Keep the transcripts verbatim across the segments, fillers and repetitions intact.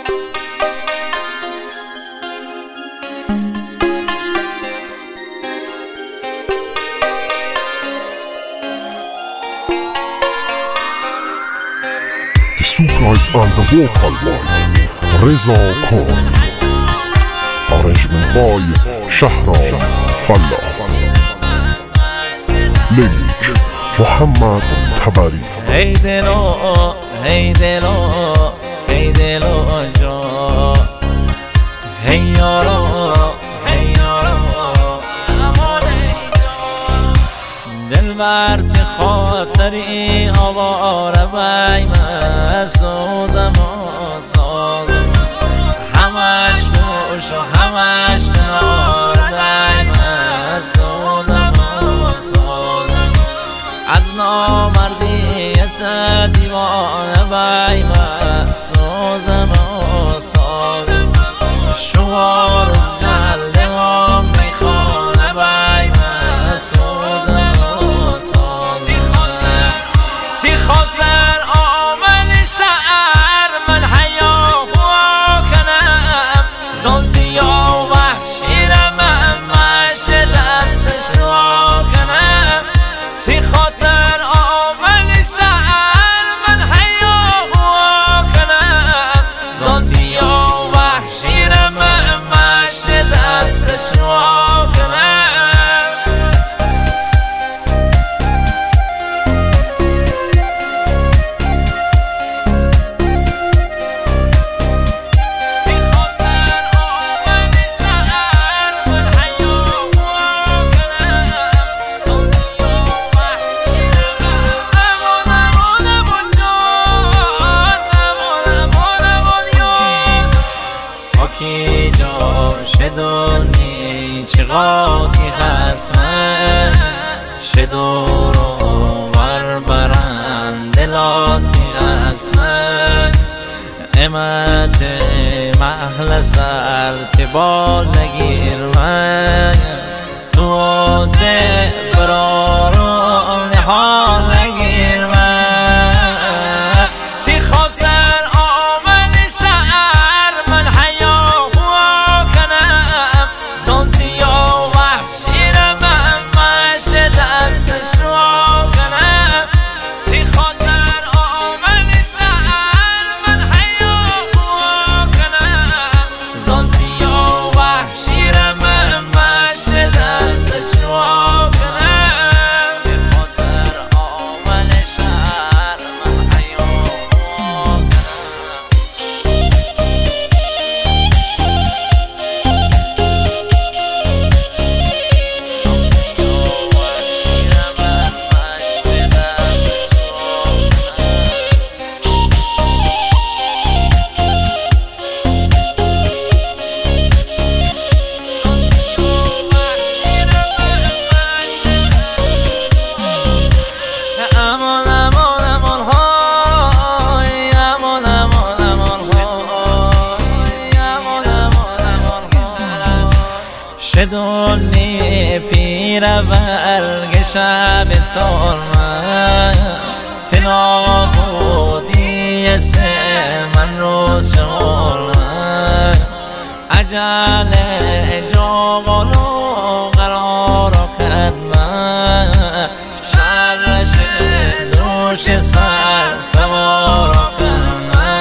Two guys on the vocal line Reza Kort Arrangement by Shahram Falla Leylik Muhammad Tabari Hey dilo, hey dilo, hey dilo jo Hey yaro, hey yaro دلبر چه خاطری آواره بی مسوزم و سازم همش توش و همش کنار دی مسوزم و سازم از نامردیت دیوانه بی مسوزم و سازم شوار جلده و میخانه بی مسوزم تی خاطر آمن شعر من حیا هوا کنم زنتی یا وحشی را من مش دستش وا کنم تی خاطر آمن شعر من حیا هوا کنم زنتی یا وحشی را من مش دستش وا کنم کی جا شدونی چقاسی خسمه شدورو ور برند دلاتی خسمه امت محل سر تبال نگیر من تو ته برارو نحال نگیر من تی خاطر آمن شعر من حیا شدونی پیر برگ شب ترمه تنا بودی سه من روز شورمه عجل جاغلو قرار کدمه شرش دوش سر سوار کدمه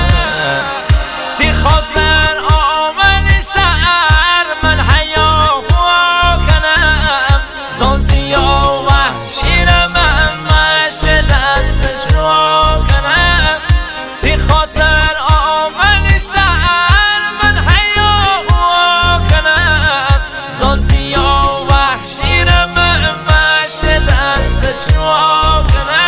تی خاطر آمن شعر من حیا هوا کنم زنتی یا وحشی را من مش دستش وا کنم تی خاطر آمن شعر من حیا هوا کنم زنتی یا وحشی را من مش دستش وا کنم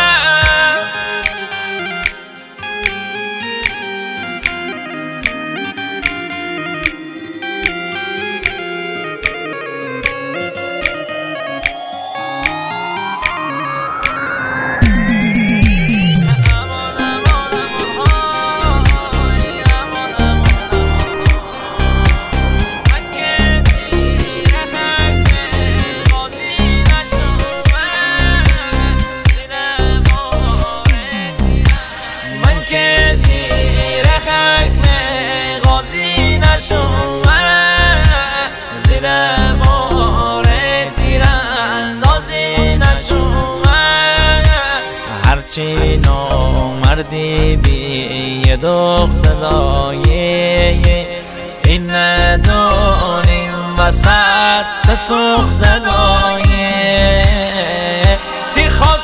مردی بی یه دخترایه این ندانیم وسط سوخت دایه